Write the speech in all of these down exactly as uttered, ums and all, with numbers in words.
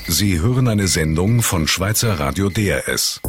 Sie hören eine Sendung von Schweizer Radio D R S.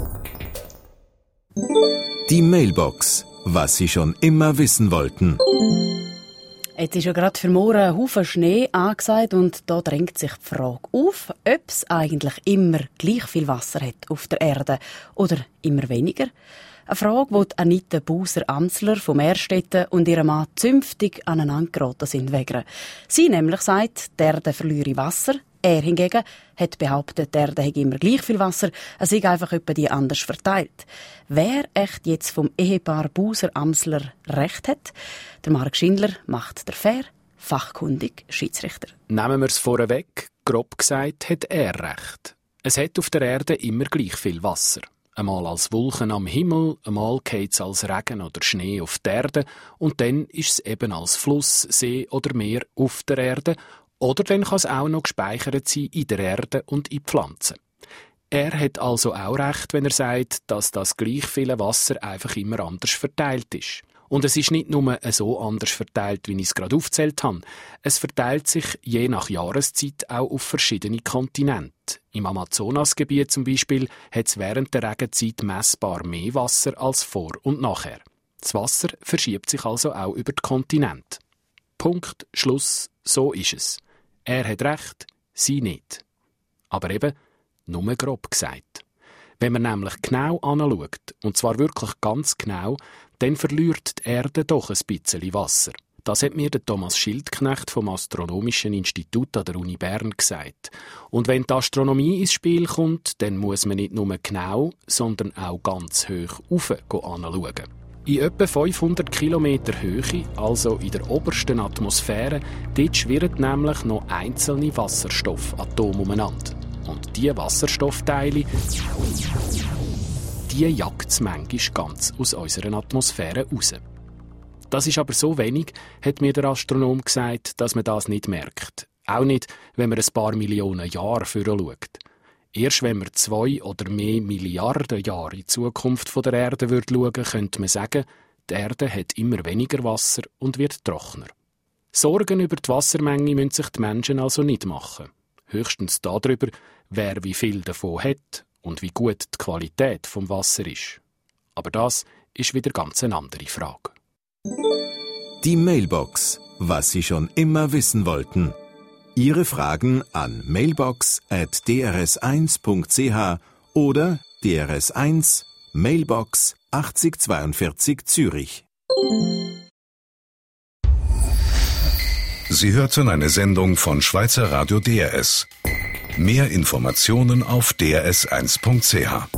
Die Mailbox. Was Sie schon immer wissen wollten. Jetzt ist ja gerade für morgen ein Haufen Schnee angesagt und da drängt sich die Frage auf, ob es eigentlich immer gleich viel Wasser hat auf der Erde oder immer weniger. Eine Frage, die Anita Buser-Amsler vom Erstetten und ihrem Mann zünftig aneinander geraten sind wegen. Sie nämlich sagt, die Erde verliere Wasser. Er hingegen hat behauptet, die Erde hätte immer gleich viel Wasser, es sei einfach etwa die anders verteilt. Wer echt jetzt vom Ehepaar Buser-Amsler recht hat? Der Marc Schindler macht der fair, fachkundig Schiedsrichter. Nehmen wir es vorweg, grob gesagt hat er recht. Es hat auf der Erde immer gleich viel Wasser. Einmal als Wolken am Himmel, einmal geht es als Regen oder Schnee auf der Erde und dann ist es eben als Fluss, See oder Meer auf der Erde. Oder dann kann es auch noch gespeichert sein in der Erde und in Pflanzen. Er hat also auch recht, wenn er sagt, dass das gleich viele Wasser einfach immer anders verteilt ist. Und es ist nicht nur so anders verteilt, wie ich es gerade aufgezählt habe. Es verteilt sich je nach Jahreszeit auch auf verschiedene Kontinente. Im Amazonasgebiet zum Beispiel hat es während der Regenzeit messbar mehr Wasser als vor und nachher. Das Wasser verschiebt sich also auch über die Kontinente. Punkt, Schluss, so ist es. Er hat recht, sie nicht. Aber eben, nur grob gesagt. Wenn man nämlich genau anschaut, und zwar wirklich ganz genau, dann verliert die Erde doch ein bisschen Wasser. Das hat mir der Thomas Schildknecht vom Astronomischen Institut an der Uni Bern gesagt. Und wenn die Astronomie ins Spiel kommt, dann muss man nicht nur genau, sondern auch ganz hoch rauf anschauen. In etwa fünfhundert Kilometer Höhe, also in der obersten Atmosphäre, dort schwirren nämlich noch einzelne Wasserstoffatome umeinander. Und diese Wasserstoffteile, die jagt es manchmal ganz aus unserer Atmosphäre raus. Das ist aber so wenig, hat mir der Astronom gesagt, dass man das nicht merkt. Auch nicht, wenn man ein paar Millionen Jahre vorher schaut. Erst wenn wir zwei oder mehr Milliarden Jahre in die Zukunft der Erde schauen würden, könnte man sagen, die Erde hat immer weniger Wasser und wird trockener. Sorgen über die Wassermenge müssen sich die Menschen also nicht machen. Höchstens darüber, wer wie viel davon hat und wie gut die Qualität vom Wasser ist. Aber das ist wieder ganz eine andere Frage. Die Mailbox. Was Sie schon immer wissen wollten. Ihre Fragen an mailbox at d r s eins punkt c h oder D R S eins Mailbox achtzig zweiundvierzig Zürich. Sie hörten eine Sendung von Schweizer Radio D R S. Mehr Informationen auf d r s eins punkt c h.